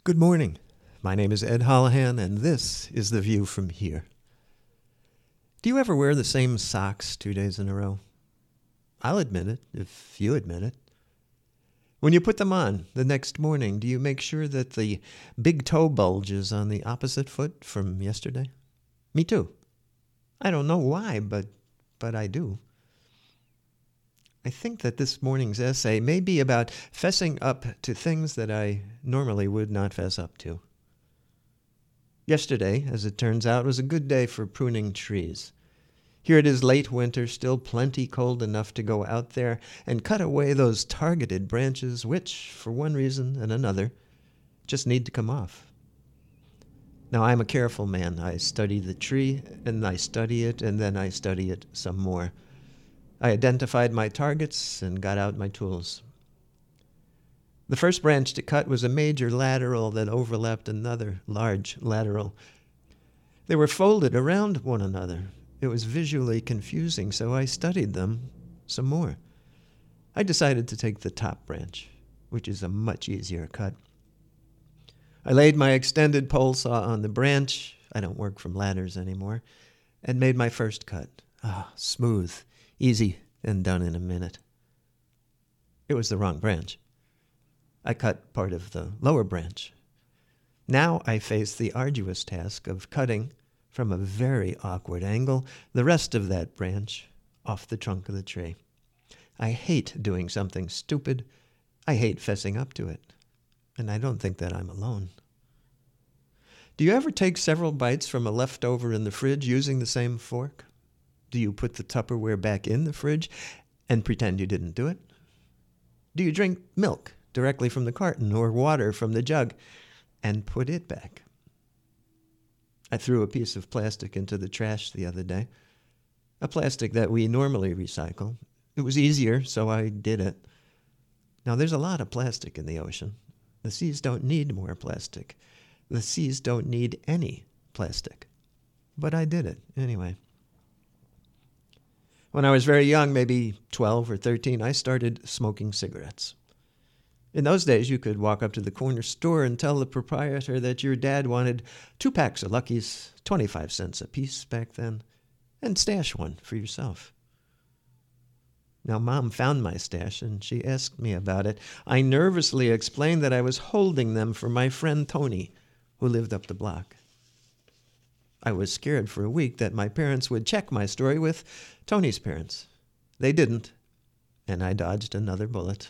Good morning. My name is Ed Holohan, and this is The View from Here. Do you ever wear the same socks 2 days in a row? I'll admit it, if you admit it. When you put them on the next morning, do you make sure that the big toe bulges on the opposite foot from yesterday? Me too. I don't know why, but I do. I think that this morning's essay may be about fessing up to things that I normally would not fess up to. Yesterday, as it turns out, was a good day for pruning trees. Here it is late winter, still plenty cold enough to go out there and cut away those targeted branches which, for one reason and another, just need to come off. Now, I'm a careful man. I study the tree, and I study it, and then I study it some more. I identified my targets and got out my tools. The first branch to cut was a major lateral that overlapped another large lateral. They were folded around one another. It was visually confusing, so I studied them some more. I decided to take the top branch, which is a much easier cut. I laid my extended pole saw on the branch, I don't work from ladders anymore, and made my first cut. Smooth, easy, and done in a minute. It was the wrong branch. I cut part of the lower branch. Now I face the arduous task of cutting, from a very awkward angle, the rest of that branch off the trunk of the tree. I hate doing something stupid. I hate fessing up to it. And I don't think that I'm alone. Do you ever take several bites from a leftover in the fridge using the same fork? Do you put the Tupperware back in the fridge and pretend you didn't do it? Do you drink milk directly from the carton or water from the jug and put it back? I threw a piece of plastic into the trash the other day, a plastic that we normally recycle. It was easier, so I did it. Now, there's a lot of plastic in the ocean. The seas don't need more plastic. The seas don't need any plastic. But I did it anyway. When I was very young, maybe 12 or 13, I started smoking cigarettes. In those days, you could walk up to the corner store and tell the proprietor that your dad wanted 2 packs of Luckies, 25 cents a piece back then, and stash one for yourself. Now, Mom found my stash, and she asked me about it. I nervously explained that I was holding them for my friend Tony, who lived up the block. I was scared for a week that my parents would check my story with Tony's parents. They didn't, and I dodged another bullet.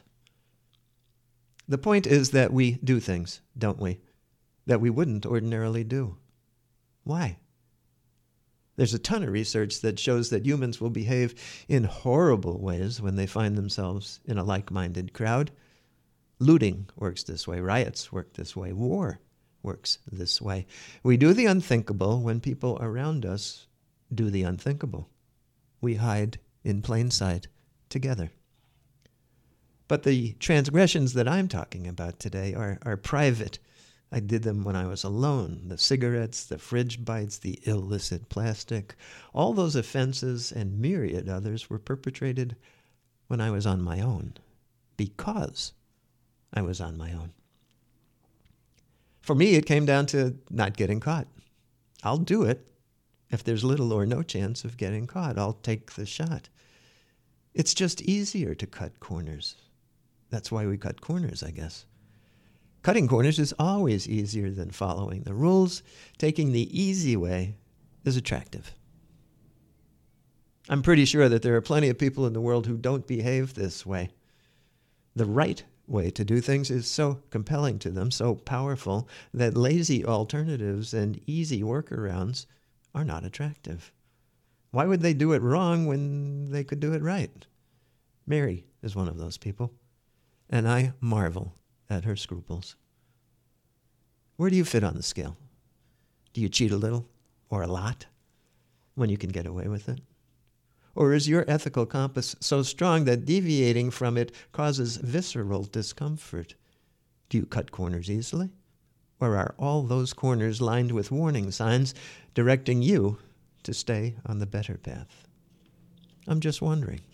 The point is that we do things, don't we, that we wouldn't ordinarily do. Why? There's a ton of research that shows that humans will behave in horrible ways when they find themselves in a like-minded crowd. Looting works this way. Riots work this way. War works this way. We do the unthinkable when people around us do the unthinkable. We hide in plain sight together. But the transgressions that I'm talking about today are private. I did them when I was alone. The cigarettes, the fridge bites, the illicit plastic. All those offenses and myriad others were perpetrated when I was on my own, because I was on my own. For me, it came down to not getting caught. I'll do it. If there's little or no chance of getting caught, I'll take the shot. It's just easier to cut corners. That's why we cut corners, I guess. Cutting corners is always easier than following the rules. Taking the easy way is attractive. I'm pretty sure that there are plenty of people in the world who don't behave this way. The right way to do things is so compelling to them, so powerful, that lazy alternatives and easy workarounds are not attractive. Why would they do it wrong when they could do it right? Mary is one of those people, and I marvel at her scruples. Where do you fit on the scale? Do you cheat a little or a lot when you can get away with it? Or is your ethical compass so strong that deviating from it causes visceral discomfort? Do you cut corners easily? Or are all those corners lined with warning signs directing you to stay on the better path? I'm just wondering.